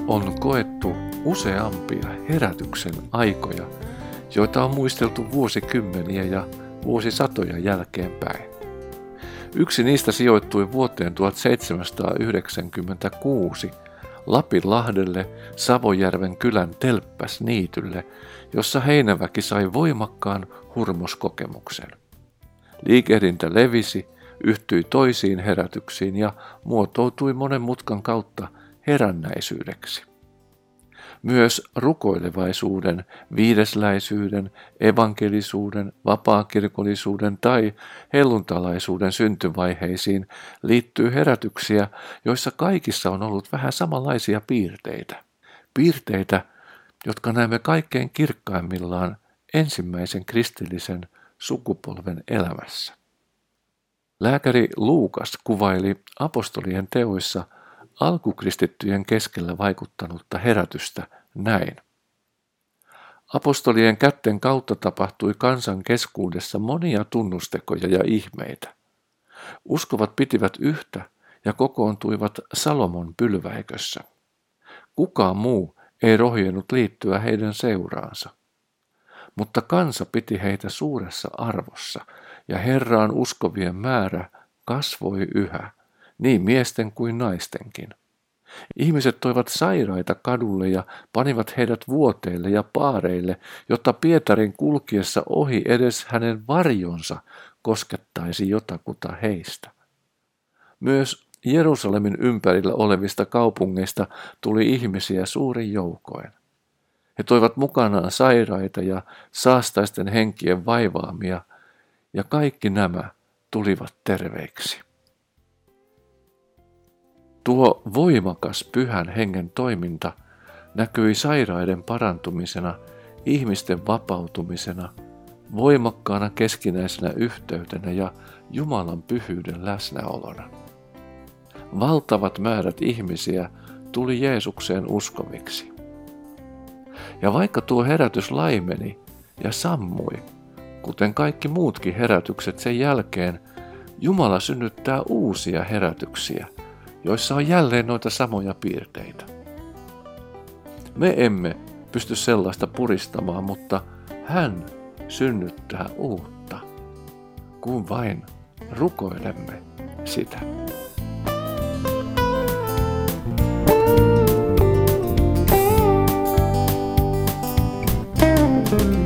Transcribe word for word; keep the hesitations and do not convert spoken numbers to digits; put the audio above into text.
on koettu useampia herätyksen aikoja, joita on muisteltu vuosikymmeniä ja vuosisatoja jälkeenpäin. Yksi niistä sijoittui vuoteen tuhatseitsemänsataayhdeksänkymmentäkuusi Lapinlahdelle Savojärven kylän Telppäsniitylle, jossa Heinäväki sai voimakkaan hurmoskokemuksen. Liikehdintä levisi, yhtyi toisiin herätyksiin ja muotoutui monen mutkan kautta herännäisyydeksi. Myös rukoilevaisuuden, viidesläisyyden, evankelisuuden, vapaakirkollisuuden tai helluntalaisuuden syntyvaiheisiin liittyy herätyksiä, joissa kaikissa on ollut vähän samanlaisia piirteitä. Piirteitä, jotka näemme kaikkein kirkkaimmillaan ensimmäisen kristillisen sukupolven elämässä. Lääkäri Luukas kuvaili apostolien teoissa alkukristittyjen keskellä vaikuttanutta herätystä näin. Apostolien kätten kautta tapahtui kansan keskuudessa monia tunnustekoja ja ihmeitä. Uskovat pitivät yhtä ja kokoontuivat Salomon pylväikössä. Kukaan muu ei rohjennut liittyä heidän seuraansa. Mutta kansa piti heitä suuressa arvossa ja Herraan uskovien määrä kasvoi yhä, niin miesten kuin naistenkin. Ihmiset toivat sairaita kadulle ja panivat heidät vuoteille ja paareille, jotta Pietarin kulkiessa ohi edes hänen varjonsa koskettaisi jotakuta heistä. Myös Jerusalemin ympärillä olevista kaupungeista tuli ihmisiä suurin joukoin. He toivat mukanaan sairaita ja saastaisten henkien vaivaamia, ja kaikki nämä tulivat terveiksi. Tuo voimakas pyhän hengen toiminta näkyi sairaiden parantumisena, ihmisten vapautumisena, voimakkaana keskinäisenä yhteytenä ja Jumalan pyhyyden läsnäolona. Valtavat määrät ihmisiä tuli Jeesukseen uskoviksi. Ja vaikka tuo herätys laimeni ja sammui, kuten kaikki muutkin herätykset sen jälkeen, Jumala synnyttää uusia herätyksiä, joissa on jälleen noita samoja piirteitä. Me emme pysty sellaista puristamaan, mutta hän synnyttää uutta, kun vain rukoilemme sitä. Thank you.